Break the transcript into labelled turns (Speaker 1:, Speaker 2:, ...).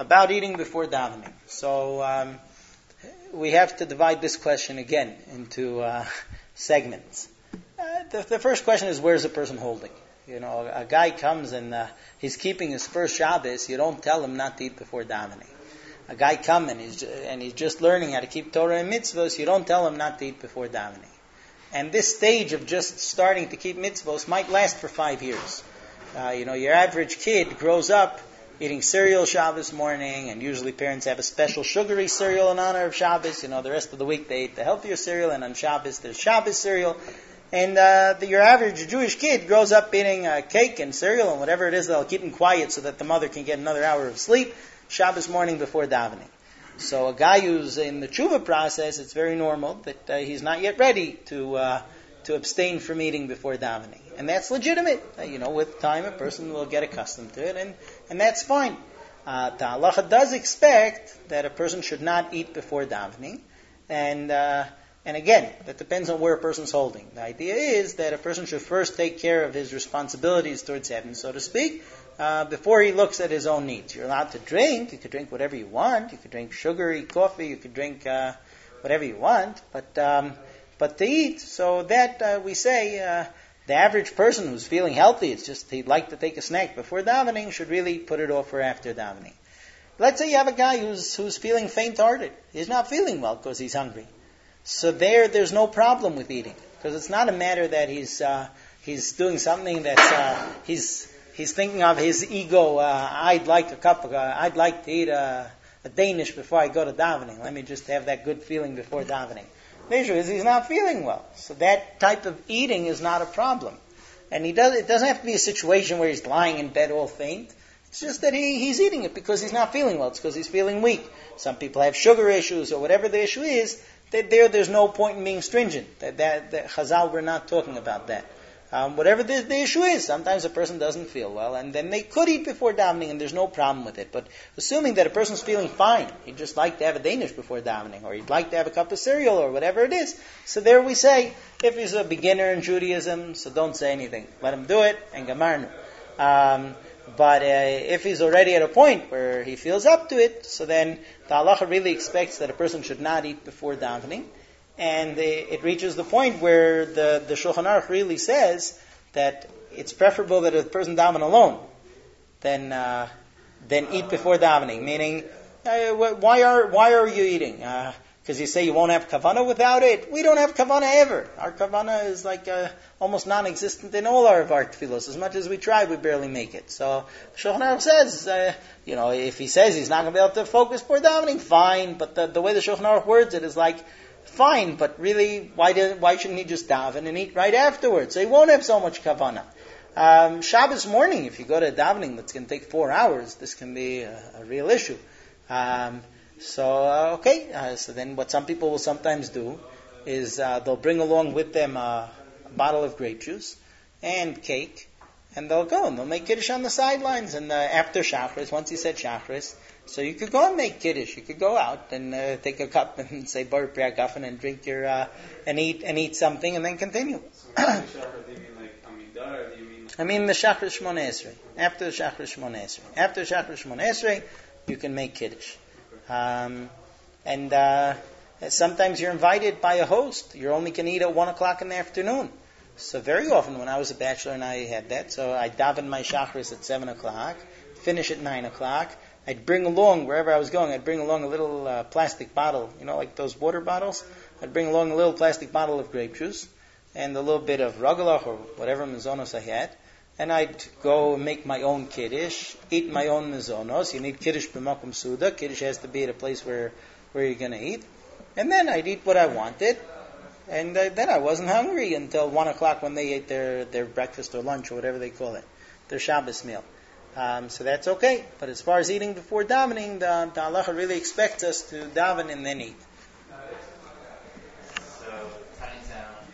Speaker 1: about eating before davening. So we have to divide this question again into segments. The first question is, where's the person holding? A guy comes and he's keeping his first Shabbos. You don't tell him not to eat before davening. A guy comes and he's just learning how to keep Torah and mitzvos. You don't tell him not to eat before davening. And this stage of just starting to keep mitzvos might last for 5 years. Your average kid grows up eating cereal Shabbos morning, and usually parents have a special sugary cereal in honor of Shabbos. The rest of the week they eat the healthier cereal, and on Shabbos there's Shabbos cereal. And your average Jewish kid grows up eating cake and cereal and whatever it is that'll keep him quiet so that the mother can get another hour of sleep Shabbos morning before davening. So a guy who's in the tshuva process, it's very normal that he's not yet ready to abstain from eating before davening. And that's legitimate. With time a person will get accustomed to it, and that's fine. The halacha does expect that a person should not eat before davening, and again, that depends on where a person's holding. The idea is that a person should first take care of his responsibilities towards heaven, so to speak, before he looks at his own needs. You're allowed to drink. You could drink whatever you want. You could drink sugary coffee. You could drink whatever you want. But to eat, so that we say the average person who's feeling healthy, it's just he'd like to take a snack before davening, should really put it off for after davening. Let's say you have a guy who's feeling faint-hearted. He's not feeling well because he's hungry. So there's no problem with eating, because it's not a matter that he's doing something that's he's thinking of his ego. I'd like to eat a Danish before I go to davening. Let me just have that good feeling before davening. The issue is he's not feeling well, so that type of eating is not a problem. And it doesn't have to be a situation where he's lying in bed all faint. It's just that he's eating it because he's not feeling well. It's because he's feeling weak. Some people have sugar issues or whatever the issue is. There's no point in being stringent. That Chazal, we're not talking about that. Whatever the issue is, sometimes a person doesn't feel well, and then they could eat before davening, and there's no problem with it. But assuming that a person's feeling fine, he'd just like to have a Danish before davening, or he'd like to have a cup of cereal, or whatever it is. So there we say, if he's a beginner in Judaism, so don't say anything. Let him do it, and gamarnu. But if he's already at a point where he feels up to it, so then the halacha really expects that a person should not eat before davening. And it reaches the point where the Shulchan Aruch really says that it's preferable that a person daven alone than eat before davening. Meaning, why are you eating? Because you say you won't have kavanah without it. We don't have kavanah ever. Our kavanah is like almost non-existent in all our tefillos. As much as we try, we barely make it. So Shulchan Aruch says, if he says he's not going to be able to focus before davening, fine. But the way the Shulchan Aruch words it is like, fine, but really, why shouldn't he just daven and eat right afterwards? So he won't have so much kavanah. Shabbos morning, if you go to davening, that's going to take 4 hours. This can be a real issue. So then what some people will sometimes do is they'll bring along with them a bottle of grape juice and cake, and they'll go and they'll make kiddush on the sidelines. And after Shachris, once he said Shachris, so you could go and make kiddush. You could go out and take a cup and say Baruch Pri Hagafen and drink your and eat something and then continue. I mean the Shachris Shmoneh Esrei. After the Shachris Shmoneh Esrei. After the Shachris Shmoneh Esrei, you can make kiddush. Sometimes you're invited by a host. You're only going to eat at 1 o'clock in the afternoon. So very often when I was a bachelor and I had that, so I daven my Shachris at 7 o'clock, finish at 9 o'clock. I'd bring along, wherever I was going, I'd bring along a little plastic bottle, like those water bottles. I'd bring along a little plastic bottle of grape juice and a little bit of ragalach or whatever mizonos I had. And I'd go make my own kiddush, eat my own mizonos. You need kiddush b'makom suda. Kiddush has to be at a place where you're going to eat. And then I'd eat what I wanted. And then I wasn't hungry until 1 o'clock when they ate their breakfast or lunch or whatever they call it, their Shabbos meal. So that's okay. But as far as eating before davening, the halacha really expects us to daven and then eat.